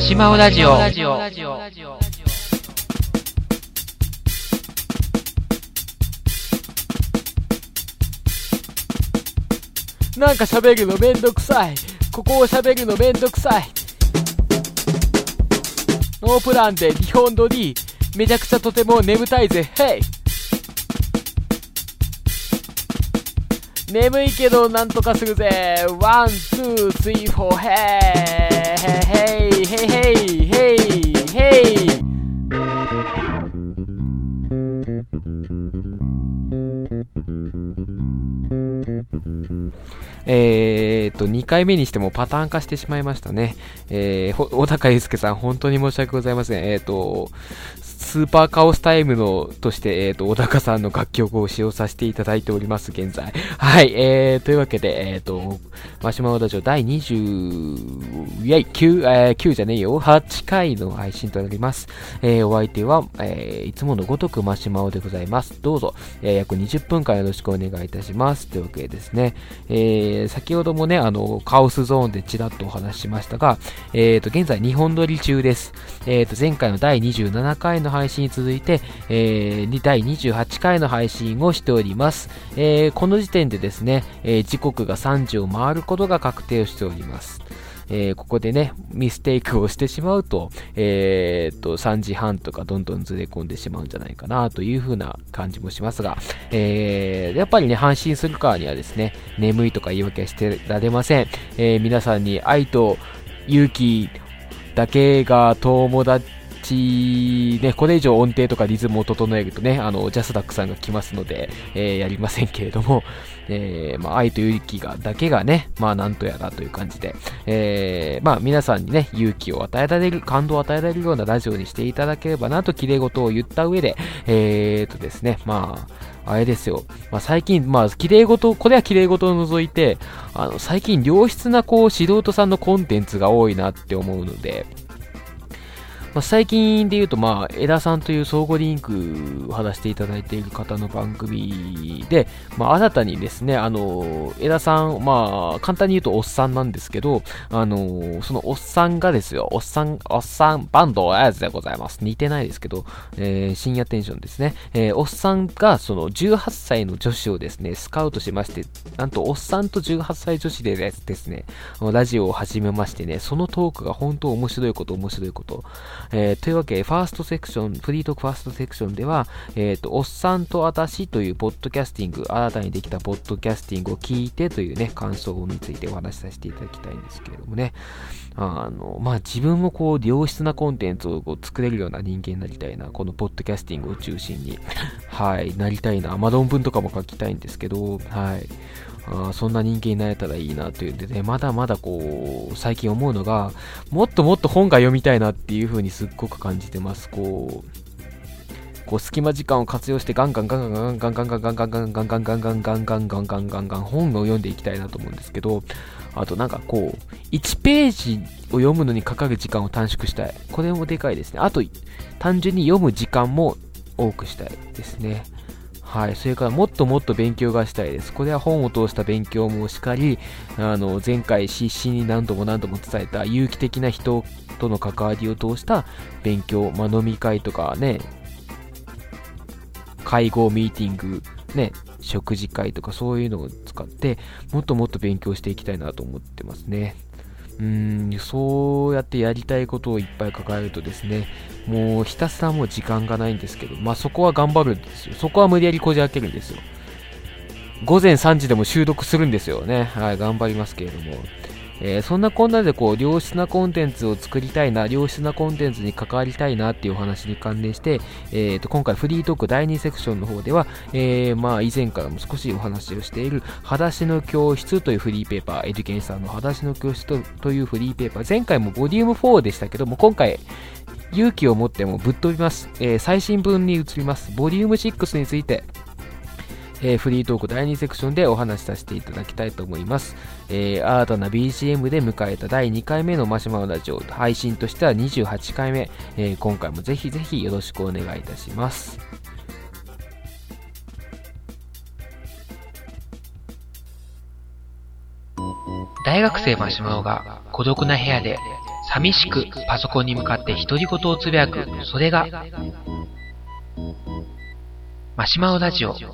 シマオラジオ。 なんか喋るのめんどくさい。ここを喋るのめんどくさい。ノープランで日本撮り。めちゃくちゃとても眠たいぜ。ヘイ。眠いけどなんとかするぜ。ワン、ツー、スリー、フォー、ヘイヘイヘイヘイヘイヘイ。2回目にしてもパターン化してしまいましたね。小高祐介さん、本当に申し訳ございません。スーパーカオスタイムのとして、小高さんの楽曲を使用させていただいております、現在。はい、というわけで、マシュマロラジオ第9じゃねえよ、8回の配信となります。お相手は、いつものごとくマシュマロでございます。どうぞ、約20分間よろしくお願いいたします。というわけでですね、先ほどもね、カオスゾーンでちらっとお話ししましたが、現在2本撮り中です。前回の第27回の配信に続いて、第28回の配信をしております。この時点でですね、時刻が3時を回ることが確定しております。ここでね、ミステイクをしてしまうと、3時半とかどんどんずれ込んでしまうんじゃないかなという風な感じもしますが、やっぱりね、配信するからにはですね、眠いとか言い訳はしてられません。皆さんに愛と勇気だけが友達ね、これ以上音程とかリズムを整えるとね、ジャスダックさんが来ますので、やりませんけれども、愛と勇気だけがね、なんとやらという感じで、皆さんにね、勇気を与えられる、感動を与えられるようなラジオにしていただければなと、綺麗事を言った上で、ですね、あれですよ。最近、綺麗事、これは綺麗事を除いて、最近良質な素人さんのコンテンツが多いなって思うので、最近で言うと、江田さんという相互リンクを話していただいている方の番組で、新たにですね、江田さん、簡単に言うとおっさんなんですけど、そのおっさんがですよ、おっさん、バンドやつでございます。似てないですけど、深夜テンションですね。おっさんが、その18歳の女子をですね、スカウトしまして、なんとおっさんと18歳女子でですね、ラジオを始めましてね、そのトークが本当面白いこと。というわけで、ファーストセクション、フリートークファーストセクションでは、おっさんと私というポッドキャスティング、新たにできたポッドキャスティングを聞いてというね、感想についてお話しさせていただきたいんですけれどもね、自分も良質なコンテンツを作れるような人間になりたいな、このポッドキャスティングを中心に、はい、なりたいな、論文とかも書きたいんですけど、はい。そんな人間になれたらいいなというんでね、まだまだ最近思うのが、もっともっと本が読みたいなっていう風にすっごく感じてます。隙間時間を活用してガンガン本を読んでいきたいなと思うんですけど、あと1ページを読むのにかかる時間を短縮したい。これもでかいですね。あと、単純に読む時間も多くしたいですね。はい。それからもっともっと勉強がしたいです。これは本を通した勉強もしかり、前回必死に何度も伝えた有機的な人との関わりを通した勉強、飲み会とかね、会合、ミーティング、ね、食事会とかそういうのを使って、もっともっと勉強していきたいなと思ってますね。そうやってやりたいことをいっぱい抱えるとですね、もうひたすらもう時間がないんですけど、そこは頑張るんですよ。そこは無理やりこじ開けるんですよ。午前3時でも収録するんですよね。はい、頑張りますけれども。そんなこんなで良質なコンテンツを作りたいな、良質なコンテンツに関わりたいなっていうお話に関連して、今回フリートーク第2セクションの方では、以前からも少しお話をしている、裸足の教室というフリーペーパー、エデュケンさんの裸足の教室というフリーペーパー、前回もボリューム4でしたけども、今回、勇気を持ってもぶっ飛びます。最新文に移ります。ボリューム6について、フリートーク第2セクションでお話しさせていただきたいと思います。新たな BGM で迎えた第2回目のマシュマロラジオ、配信としては28回目、今回もぜひぜひよろしくお願いいたします。 大学生マシュマロが孤独な部屋で寂しくパソコンに向かって独り言をつぶやく、それがマシュマロラジオ。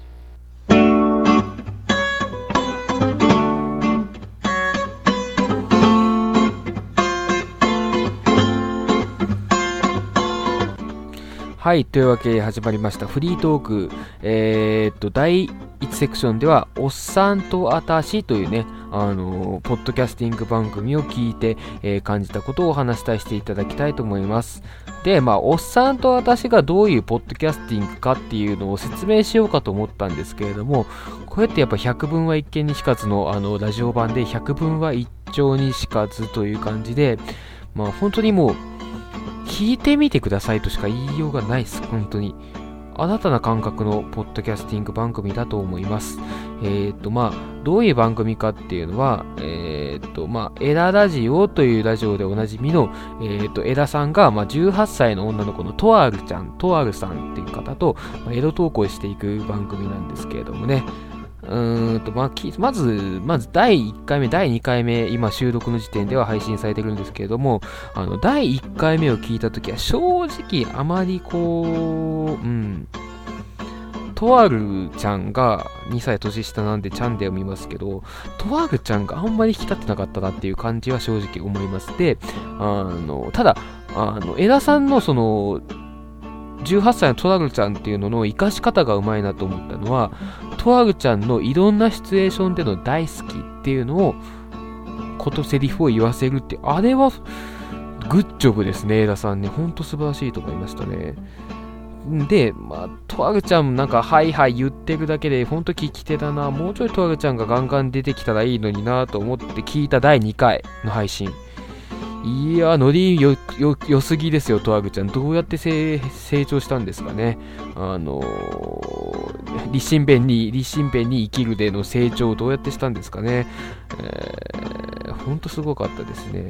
はい、というわけで始まりましたフリートーク。第1セクションでは、おっさんとあたしというね、ポッドキャスティング番組を聞いて、感じたことをお話したりしていただきたいと思います。で、おっさんとあたしがどういうポッドキャスティングかっていうのを説明しようかと思ったんですけれども、こうやってやっぱ百聞は一見にしかずのラジオ版で百聞は一丁にしかずという感じで、本当にもう、聞いてみてくださいとしか言いようがないです。本当に。新たな感覚のポッドキャスティング番組だと思います。どういう番組かっていうのは、エララジオというラジオでおなじみの、エラさんが、18歳の女の子のとあるちゃん、とあるさんっていう方と、エロ投稿していく番組なんですけれどもね。まず第1回目、第2回目、今収録の時点では配信されてるんですけれども、第1回目を聞いたときは正直あまりとあるちゃんが2歳年下なんでちゃんで読みますけど、とあるちゃんがあんまり引き立ってなかったなっていう感じは正直思います。で、ただ、エラさんのその、18歳のとあるちゃんっていうのの活かし方がうまいなと思ったのは、とあるちゃんのいろんなシチュエーションでの大好きっていうのをセリフを言わせるって、あれはグッジョブですね。エラさんね、ほんと素晴らしいと思いましたね。で、とあるちゃんなんかはいはい言ってるだけでほんと聞き手だな、もうちょいとあるちゃんがガンガン出てきたらいいのになと思って聞いた第2回の配信。いや、ノリ良すぎですよ、とあるちゃん。どうやって成長したんですかね。立身弁に生きるでの成長をどうやってしたんですかね。ほんとすごかったですね。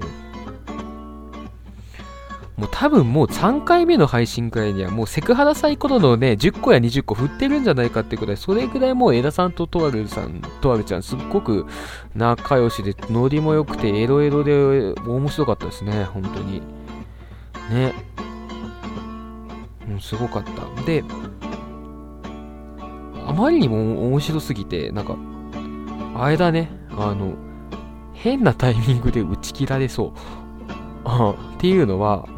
もう多分もう3回目の配信くらいにはもうセクハラサイコロのね、10個や20個振ってるんじゃないかってくらい、それぐらいもうエラさんととあるちゃんすっごく仲良しで、ノリも良くてエロエロで面白かったですね、本当に。ね。すごかった。で、あまりにも面白すぎて、なんか、あれだね、変なタイミングで打ち切られそう。っていうのは、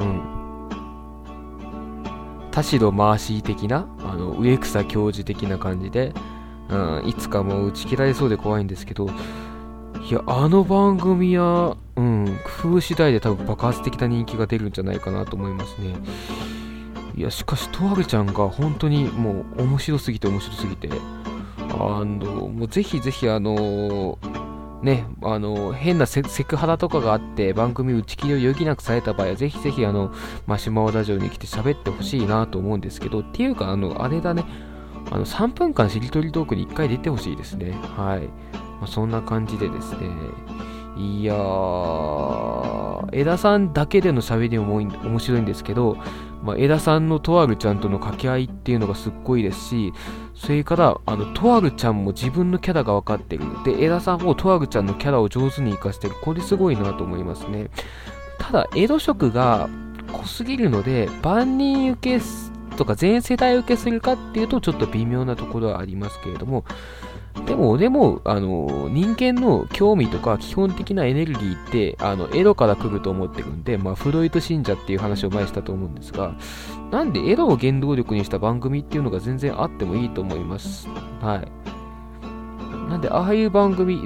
田代マーシー的な、植草教授的な感じで、いつかもう打ち切られそうで怖いんですけど、いや、番組は、工夫次第で多分爆発的な人気が出るんじゃないかなと思いますね。いや、しかし、とあるちゃんが本当にもう面白すぎて、もうぜひぜひね、変なセクハラとかがあって番組打ち切りを余儀なくされた場合はぜひぜひマシュマロラジオに来て喋ってほしいなと思うんですけど、っていうかあれだね、3分間しりとりトークに1回出てほしいですね。はい。そんな感じでですね、いやー、エラさんだけでの喋りも面白いんですけど、エラさんのとあるちゃんとの掛け合いっていうのがすっごいですし、それからとあるちゃんも自分のキャラが分かってる。で、エラさんもとあるちゃんのキャラを上手に活かしてる。これすごいなと思いますね。ただ、エロ色が濃すぎるので、万人受けとか全世代受けするかっていうとちょっと微妙なところはありますけれども、でも、人間の興味とか基本的なエネルギーって、エロから来ると思ってるんで、フロイト信者っていう話を前にしたと思うんですが、なんでエロを原動力にした番組っていうのが全然あってもいいと思います。はい。なんで、ああいう番組、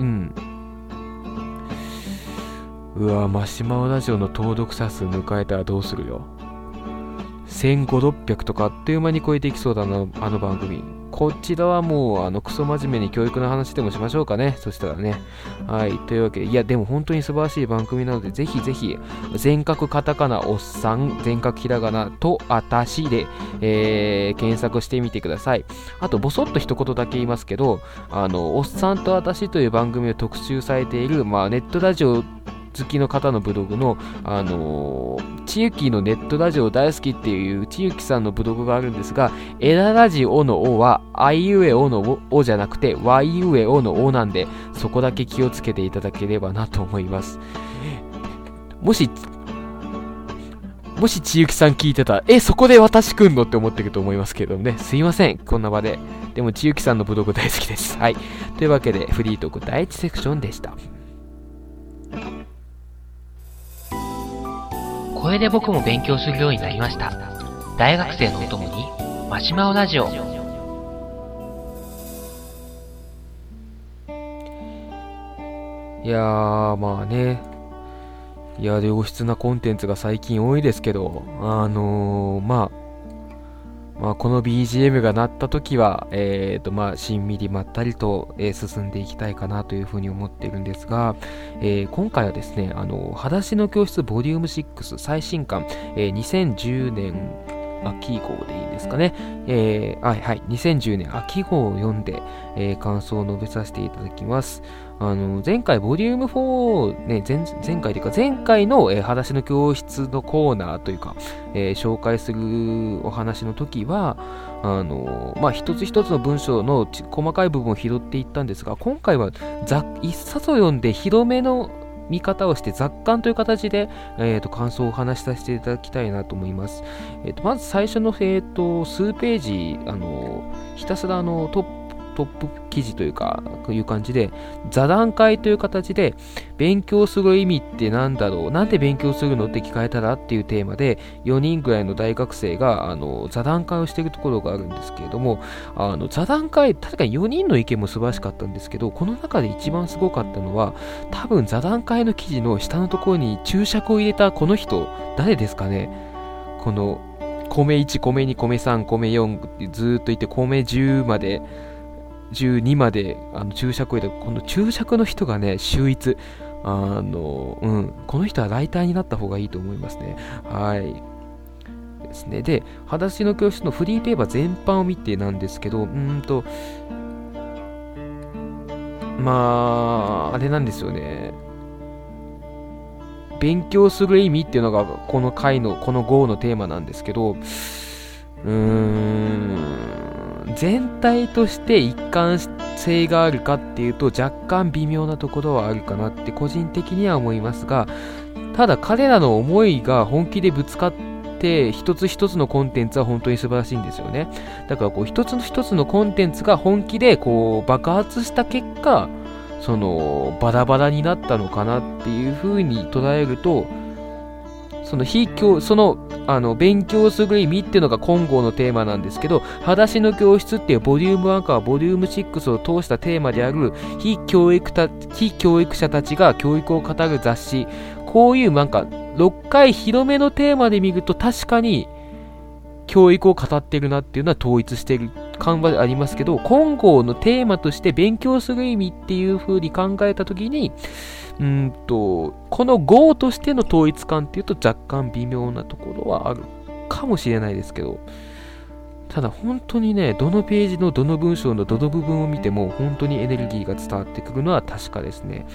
マシュマロラジオの登録者数迎えたらどうするよ。1500、600とかあっという間に超えていきそうだな、あの番組。こちらはもうクソ真面目に教育の話でもしましょうかね。そしたらね。はい。というわけで、いやでも本当に素晴らしい番組なので、ぜひぜひ全角カタカナおっさん、全角ひらがなとあたしで、検索してみてください。あとボソッと一言だけ言いますけど、おっさんとあたしという番組を特集されている、ネットラジオ好きの方のブログの、ちゆきのネットラジオ大好きっていうちゆきさんのブログがあるんですが、エララジオのおは、あいうえおのおじゃなくて、わいうえおのおなんで、そこだけ気をつけていただければなと思います。もし、 もしちゆきさん聞いてたら、そこで私来んのって思ってると思いますけどね。すいません、こんな場で。でもちゆきさんのブログ大好きです。はい。というわけで、フリートーク第1セクションでした。 これで僕も勉強するようになりました。大学生のお供にマシュマロラジオ。 いやー、まあね。いや、良質なコンテンツが最近多いですけど、まあ、この BGM が鳴った時は、しんみりまったりと、進んでいきたいかなというふうに思っているんですが、今回はですね、裸足の教室ボリューム6最新刊、2010年秋号でいいんですかね。はい、2010年秋号を読んで、感想を述べさせていただきます。前回ボリューム4、ね、前回というか前回の、裸足の教室のコーナーというか、紹介するお話の時は、一つ一つの文章の細かい部分を拾っていったんですが、今回は一冊を読んで広めの見方をして雑感という形で、感想をお話しさせていただきたいなと思います。まず最初の、数ページ、ひたすらトップ記事というか、こういう感じで、座談会という形で、勉強する意味って何だろう、なんで勉強するのって聞かれたらっていうテーマで、4人ぐらいの大学生が、座談会をしているところがあるんですけれども、座談会、確かに4人の意見も素晴らしかったんですけど、この中で一番すごかったのは、多分座談会の記事の下のところに注釈を入れたこの人、誰ですかね。この、米1、米2、米3、米4ってずーっといて、米10まで、12まで注釈を入れたこの注釈の人がね秀逸。この人はライターになった方がいいと思いますね。はいですね。で、裸足の教室のフリーペーパー全般を見てなんですけど、あれなんですよね。勉強する意味っていうのがこの回のこの号のテーマなんですけど、全体として一貫性があるかっていうと若干微妙なところはあるかなって個人的には思いますが、ただ彼らの思いが本気でぶつかって一つ一つのコンテンツは本当に素晴らしいんですよね。だからこう一つ一つのコンテンツが本気でこう爆発した結果、そのバラバラになったのかなっていう風に捉えると、勉強する意味っていうのが今号のテーマなんですけど、裸足の教室っていうボリューム1からボリューム6を通したテーマである非教育者たちが教育を語る雑誌、こういうなんか6回広めのテーマで見ると確かに教育を語ってるなっていうのは統一している感はありますけど、今号のテーマとして勉強する意味っていう風に考えたときに、この号としての統一感っていうと若干微妙なところはあるかもしれないですけど、ただ本当にね、どのページのどの文章のどの部分を見ても本当にエネルギーが伝わってくるのは確かですね。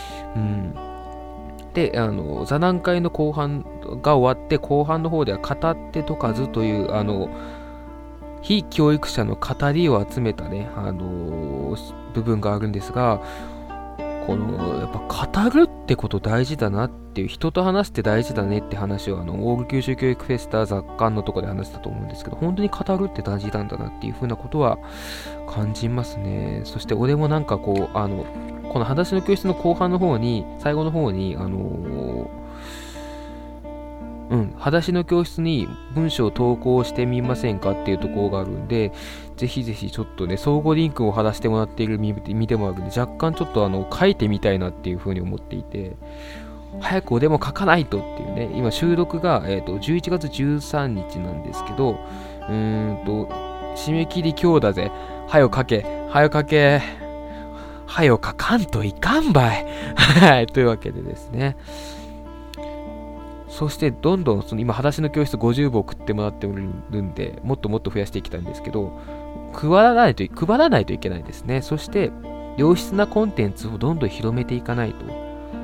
で、座談会の後半が終わって、後半の方では語って解かずという非教育者の語りを集めたね、部分があるんですが、やっぱ語るってこと大事だなっていう、人と話して大事だねって話をオール九州教育フェスタ雑感のところで話したと思うんですけど、本当に語るって大事なんだなっていう風なことは感じますね。そして俺もなんかこの裸足の教室の後半の方に、最後の方に裸足の教室に文章を投稿してみませんかっていうところがあるんで、ぜひぜひちょっとね、相互リンクを貼らせてもらっている見てもらうんで、若干ちょっと書いてみたいなっていう風に思っていて、早くでも書かないとっていうね、今収録が、11月13日なんですけど、締め切り今日だぜ。はよ書け。はよ書かんといかんばい。はい、というわけでですね。そしてどんどん今裸足の教室50部送ってもらってるんで、もっともっと増やしていきたいんですけど、配らないといけないですね。そして良質なコンテンツをどんどん広めていかないと。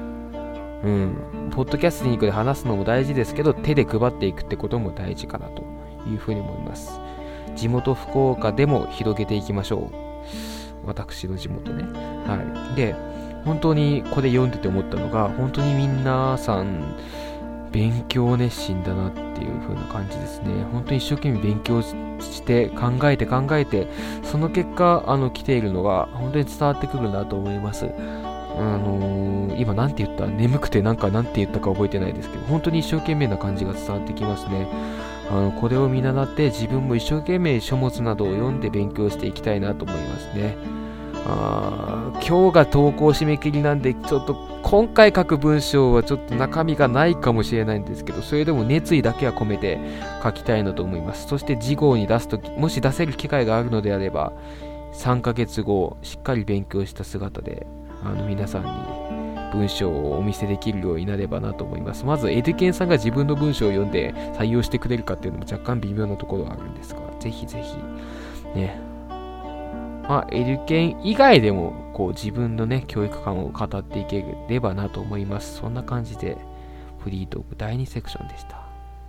ポッドキャスティングで話すのも大事ですけど、手で配っていくってことも大事かなというふうに思います。地元福岡でも広げていきましょう。私の地元ね。はい。で、本当にこれ読んでて思ったのが、本当に皆さん勉強熱心だなっていう風な感じですね。本当に一生懸命勉強して考えてその結果来ているのが本当に伝わってくるなと思います。今なんて言った眠くてなんて言ったか覚えてないですけど、本当に一生懸命な感じが伝わってきますね。これを見習って自分も一生懸命書物などを読んで勉強していきたいなと思いますね。今日が投稿締め切りなんで、ちょっと今回書く文章はちょっと中身がないかもしれないんですけど、それでも熱意だけは込めて書きたいなと思います。そして次号に出すとき、もし出せる機会があるのであれば、3ヶ月後しっかり勉強した姿で皆さんに文章をお見せできるようになればなと思います。まずエデュケンさんが自分の文章を読んで採用してくれるかっていうのも若干微妙なところはあるんですが、ぜひぜひね、エデュケン以外でも自分のね教育観を語っていければなと思います。そんな感じでフリートーク第2セクションでした。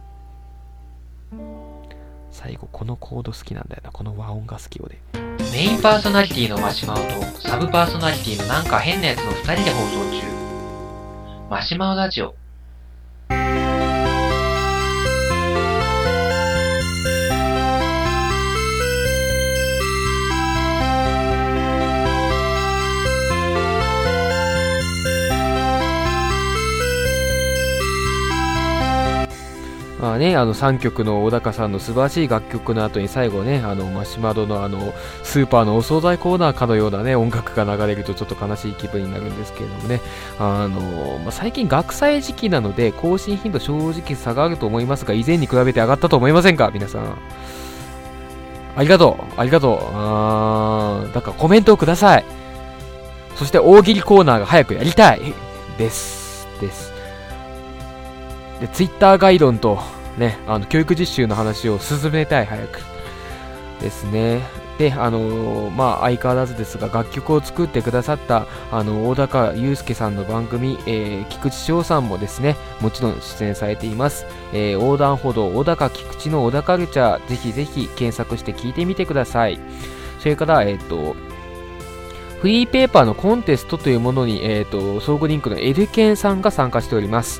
最後このコード好きなんだよな、この和音が好きよで。 メインパーソナリティのマシマオとサブパーソナリティのなんか変なやつの2人で放送中。マシマオラジオ。 3曲の小高さんの素晴らしい楽曲の後に最後ね、マシュマロのスーパーのお惣菜コーナーかのようなね、音楽が流れるとちょっと悲しい気分になるんですけれどもね、最近学祭時期なので更新頻度正直差があると思いますが、以前に比べて上がったと思いませんか皆さん。ありがとう。だからコメントをください。そして大喜利コーナーが早くやりたいです。で、ツイッター概論とね、教育実習の話を進めたい、早くですね。で、相変わらずですが、楽曲を作ってくださった大高祐介さんの番組、菊池翔さんもですね、もちろん出演されています。横断歩道小高菊池の小高カルチャー、ぜひぜひ検索して聞いてみてください。それからフリーペーパーのコンテストというものに、相互リンクのエデュケンさんが参加しております。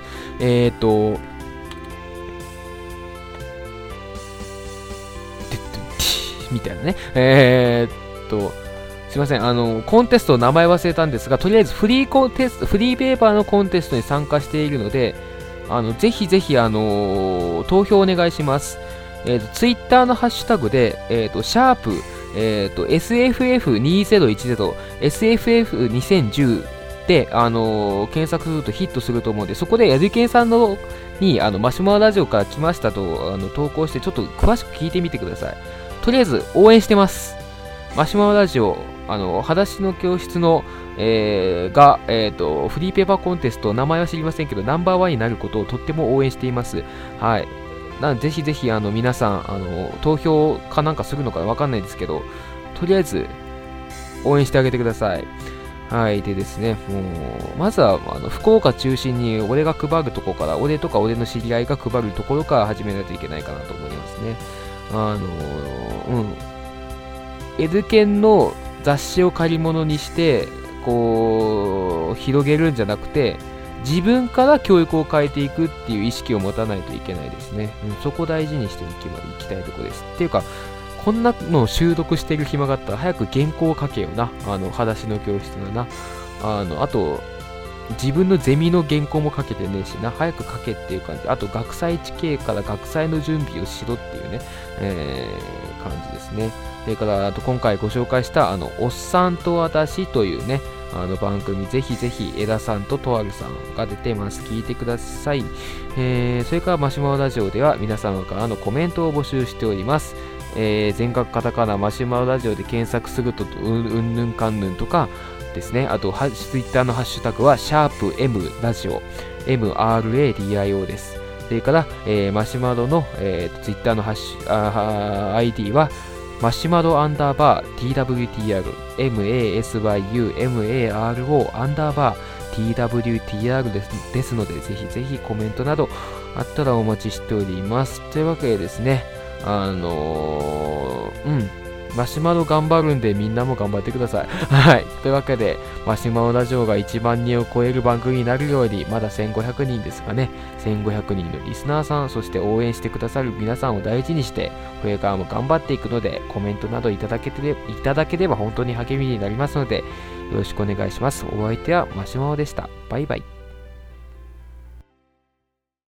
みたいなね。すいません。コンテストの名前忘れたんですが、とりあえずフリーペーパーのコンテストに参加しているので、ぜひぜひ、投票お願いします。ツイッターのハッシュタグで、シャープ、SFF2010、SFF2010 で、検索するとヒットすると思うので、そこでエデュケンさんにマシュマロラジオから来ましたと投稿して、ちょっと詳しく聞いてみてください。とりあえず応援してます。マシュマロラジオ、裸足の教室の、フリーペーパーコンテスト、名前は知りませんけど、ナンバーワンになることをとっても応援しています。はい。なのでぜひぜひ皆さん投票かなんかするのかわかんないですけど、とりあえず応援してあげてください。はい。でですね、まずは福岡中心に俺が配るところから、俺とか俺の知り合いが配るところから始めないといけないかなと思いますね。エデュケンの雑誌を借り物にして広げるんじゃなくて、自分から教育を変えていくっていう意識を持たないといけないですね。そこを大事にしていきたいところです。っていうか、こんなのを習得している暇があったら早く原稿を書けよな。裸足の教室のな。あと、自分のゼミの原稿も書けてねえしな。早く書けっていう感じ。あと、学祭地形から学祭の準備をしろっていうね、感じですね。それから、あと今回ご紹介した、おっさんと私というね、番組、ぜひぜひ、枝さんととあるさんが出てます。聞いてください。それから、マシュマロラジオでは皆様からのコメントを募集しております。全角カタカナマシュマロラジオで検索すると、うんぬんかんぬんとかですね。あと、ツイッターのハッシュタグは、シャープ M ラジオ、MRADIO です。それから、マシュマロの、ツイッターのID は、マシュマロ_TWTR MASYUMARO TWTR ですので、ぜひぜひコメントなどあったらお待ちしております。というわけでですね、 マシュマロ頑張るんでみんなも頑張ってください。はい。というわけで、マシュマロラジオが1万人を超える番組になるように、まだ1500人ですかね。1500人のリスナーさん、そして応援してくださる皆さんを大事にして、これからも頑張っていくので、コメントなどいただければ本当に励みになりますので、よろしくお願いします。お相手はマシュマロでした。バイバイ。